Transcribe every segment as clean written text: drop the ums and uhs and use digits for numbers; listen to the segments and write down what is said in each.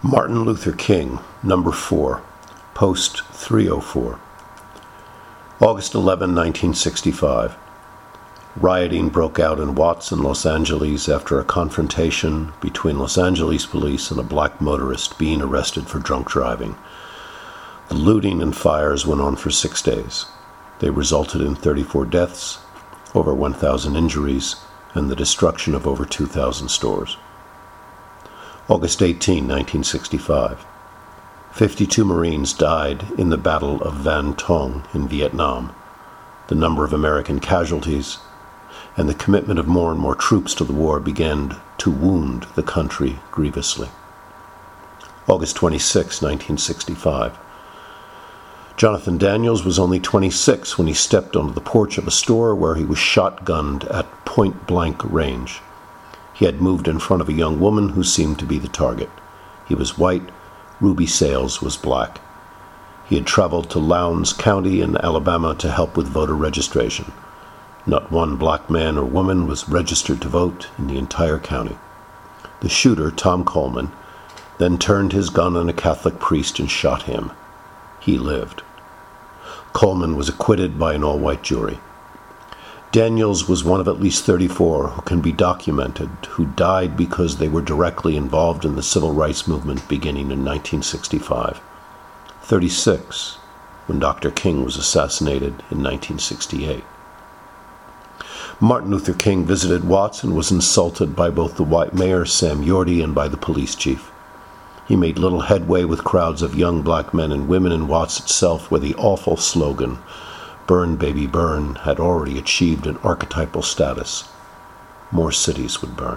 Martin Luther King, number 4, post 304. August 11, 1965. Rioting broke out in Watts in Los Angeles after a confrontation between Los Angeles police and a black motorist being arrested for drunk driving. The looting and fires went on for 6 days. They resulted in 34 deaths, over 1,000 injuries, and the destruction of over 2,000 stores. August 18, 1965. 52 Marines died in the Battle of Van Tong in Vietnam. The number of American casualties and the commitment of more and more troops to the war began to wound the country grievously. August 26, 1965. Jonathan Daniels was only 26 when he stepped onto the porch of a store where he was shotgunned at point-blank range. He had moved in front of a young woman who seemed to be the target. He was white, Ruby Sales was black. He had traveled to Lowndes County in Alabama to help with voter registration. Not one black man or woman was registered to vote in the entire county. The shooter, Tom Coleman, then turned his gun on a Catholic priest and shot him. He lived. Coleman was acquitted by an all-white jury. Daniels was one of at least 34 who can be documented who died because they were directly involved in the civil rights movement beginning in 1965. 36 when Dr. King was assassinated in 1968. Martin Luther King visited Watts and was insulted by both the white mayor, Sam Yorty, and by the police chief. He made little headway with crowds of young black men and women in Watts itself, where the awful slogan, "Burn, baby, burn," had already achieved an archetypal status. More cities would burn.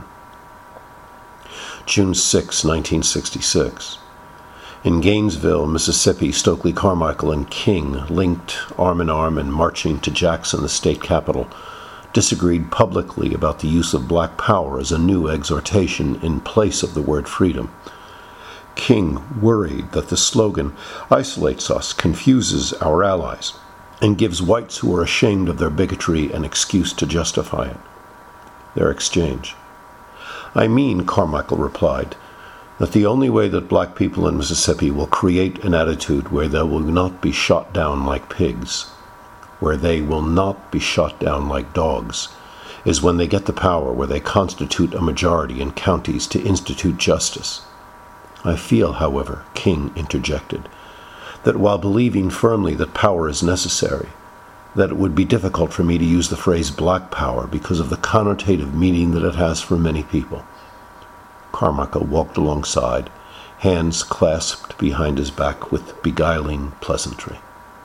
June 6, 1966. In Gainesville, Mississippi, Stokely Carmichael and King, linked arm in arm and marching to Jackson, the state capital, disagreed publicly about the use of black power as a new exhortation in place of the word freedom. King worried that the slogan isolates us, confuses our allies, and gives whites who are ashamed of their bigotry an excuse to justify it. Their exchange. "I mean," Carmichael replied, "that the only way that black people in Mississippi will create an attitude where they will not be shot down like pigs, where they will not be shot down like dogs, is when they get the power where they constitute a majority in counties to institute justice. I feel, however," King interjected, "that while believing firmly that power is necessary, that it would be difficult for me to use the phrase black power because of the connotative meaning that it has for many people." Carmichael walked alongside, hands clasped behind his back with beguiling pleasantry.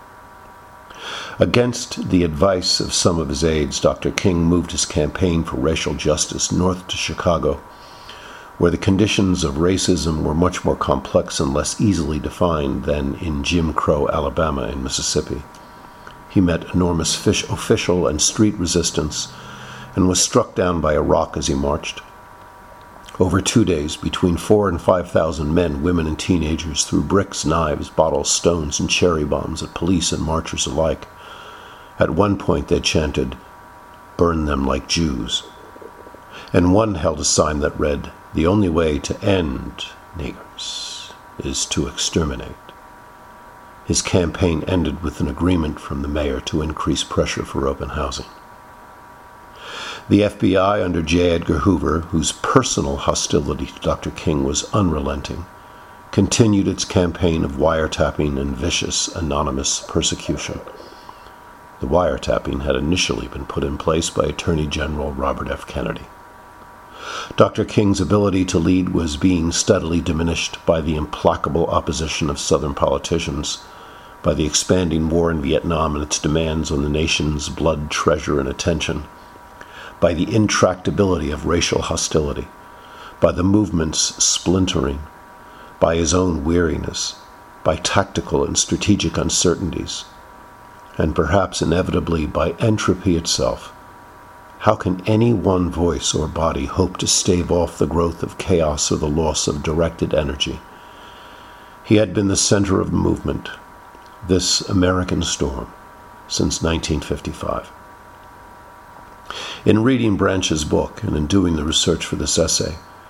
Against the advice of some of his aides, Dr. King moved his campaign for racial justice north to Chicago, where the conditions of racism were much more complex and less easily defined than in Jim Crow Alabama and Mississippi. He met enormous official and street resistance and was struck down by a rock as he marched. Over 2 days, between 4,000 and 5,000 men, women, and teenagers threw bricks, knives, bottles, stones, and cherry bombs at police and marchers alike. At one point they chanted, "Burn them like Jews." And one held a sign that read, "The only way to end niggers is to exterminate." His campaign ended with an agreement from the mayor to increase pressure for open housing. The FBI under J. Edgar Hoover, whose personal hostility to Dr. King was unrelenting, continued its campaign of wiretapping and vicious anonymous persecution. The wiretapping had initially been put in place by Attorney General Robert F. Kennedy. Dr. King's ability to lead was being steadily diminished by the implacable opposition of Southern politicians, by the expanding war in Vietnam and its demands on the nation's blood, treasure, and attention, by the intractability of racial hostility, by the movement's splintering, by his own weariness, by tactical and strategic uncertainties, and perhaps inevitably by entropy itself. How can any one voice or body hope to stave off the growth of chaos or the loss of directed energy? He had been the center of the movement, this American storm, since 1955. In reading Branch's book and in doing the research for this essay,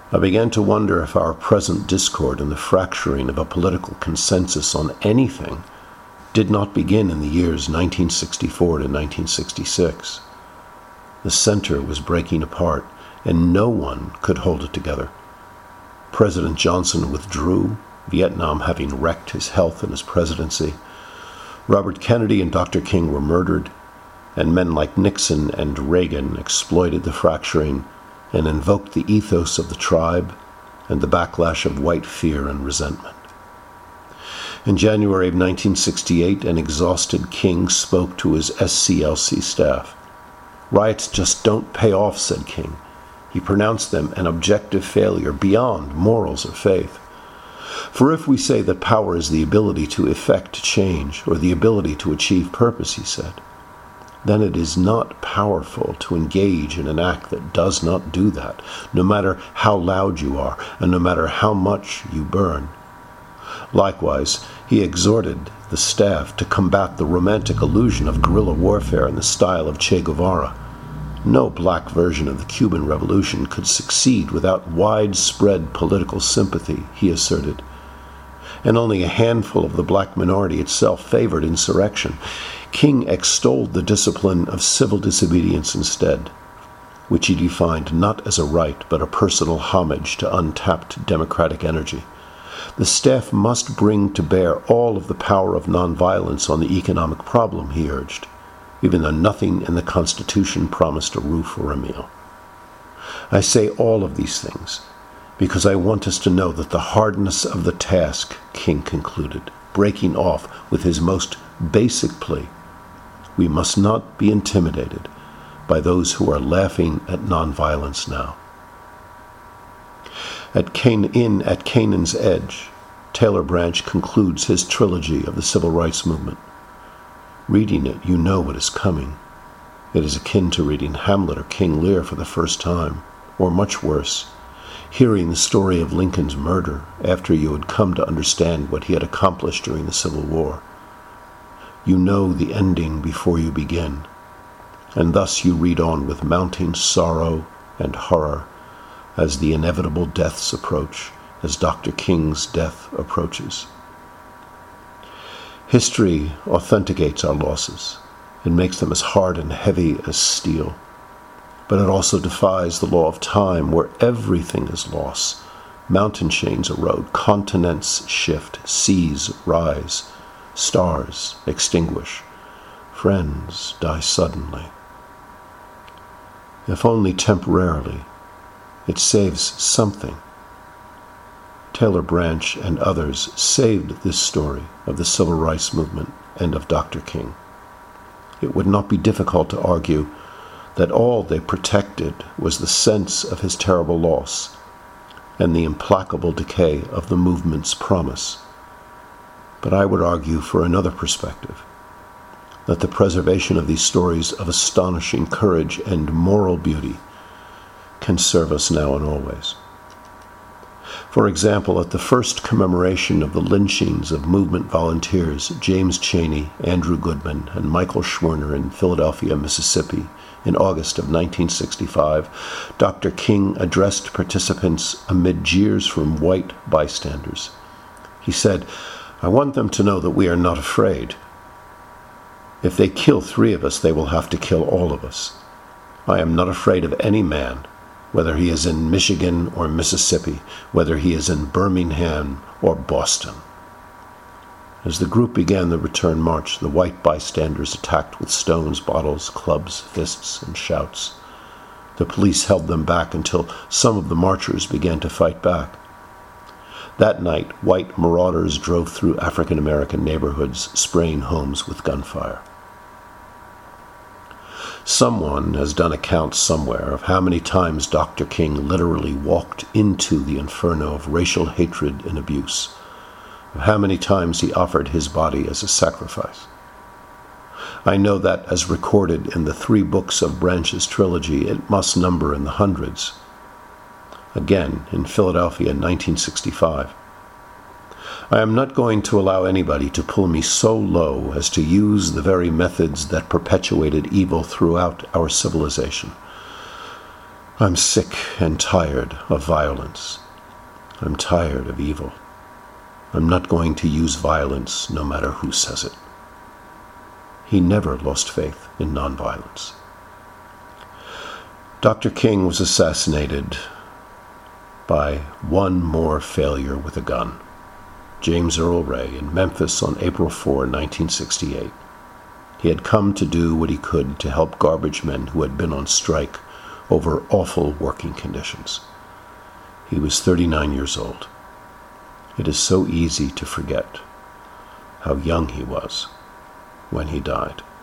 I began to wonder if our present discord and the fracturing of a political consensus on anything did not begin in the years 1964 to 1966. The center was breaking apart, and no one could hold it together. President Johnson withdrew, Vietnam having wrecked his health and his presidency. Robert Kennedy and Dr. King were murdered, and men like Nixon and Reagan exploited the fracturing and invoked the ethos of the tribe and the backlash of white fear and resentment. In January of 1968, an exhausted King spoke to his SCLC staff. "Riots just don't pay off," said King. He pronounced them an objective failure beyond morals or faith. "For if we say that power is the ability to effect change or the ability to achieve purpose," he said, "then it is not powerful to engage in an act that does not do that, no matter how loud you are and no matter how much you burn." Likewise, he exhorted the staff to combat the romantic illusion of guerrilla warfare in the style of Che Guevara. No black version of the Cuban Revolution could succeed without widespread political sympathy, he asserted. And only a handful of the black minority itself favored insurrection. King extolled the discipline of civil disobedience instead, which he defined not as a right but a personal homage to untapped democratic energy. The staff must bring to bear all of the power of nonviolence on the economic problem, he urged, even though nothing in the Constitution promised a roof or a meal. I say all of these things because I want us to know that the hardness of the task, King concluded, breaking off with his most basic plea, we must not be intimidated by those who are laughing at nonviolence now. At Canaan's Edge, Taylor Branch concludes his trilogy of the civil rights movement. Reading it, you know what is coming. It is akin to reading Hamlet or King Lear for the first time, or much worse, hearing the story of Lincoln's murder after you had come to understand what he had accomplished during the Civil War. You know the ending before you begin, and thus you read on with mounting sorrow and horror as the inevitable deaths approach, as Dr. King's death approaches. History authenticates our losses. It makes them as hard and heavy as steel. But it also defies the law of time, where everything is loss. Mountain chains erode, continents shift, seas rise, stars extinguish, friends die suddenly. If only temporarily, it saves something. Taylor Branch and others saved this story of the civil rights movement and of Dr. King. It would not be difficult to argue that all they protected was the sense of his terrible loss and the implacable decay of the movement's promise. But I would argue for another perspective, that the preservation of these stories of astonishing courage and moral beauty can serve us now and always. For example, at the first commemoration of the lynchings of movement volunteers James Chaney, Andrew Goodman, and Michael Schwerner in Philadelphia, Mississippi, in August of 1965, Dr. King addressed participants amid jeers from white bystanders. He said, "I want them to know that we are not afraid. If they kill 3 of us, they will have to kill all of us. I am not afraid of any man, whether he is in Michigan or Mississippi, whether he is in Birmingham or Boston." As the group began the return march, the white bystanders attacked with stones, bottles, clubs, fists, and shouts. The police held them back until some of the marchers began to fight back. That night, white marauders drove through African-American neighborhoods, spraying homes with gunfire. Someone has done a count somewhere of how many times Dr. King literally walked into the inferno of racial hatred and abuse, of how many times he offered his body as a sacrifice. I know that, as recorded in the 3 books of Branch's trilogy, it must number in the hundreds. Again, in Philadelphia in 1965. I am not going to allow anybody to pull me so low as to use the very methods that perpetuated evil throughout our civilization. I'm sick and tired of violence. I'm tired of evil. I'm not going to use violence no matter who says it. He never lost faith in nonviolence. Dr. King was assassinated by one more failure with a gun. James Earl Ray in Memphis on April 4, 1968. He had come to do what he could to help garbage men who had been on strike over awful working conditions. He was 39 years old. It is so easy to forget how young he was when he died.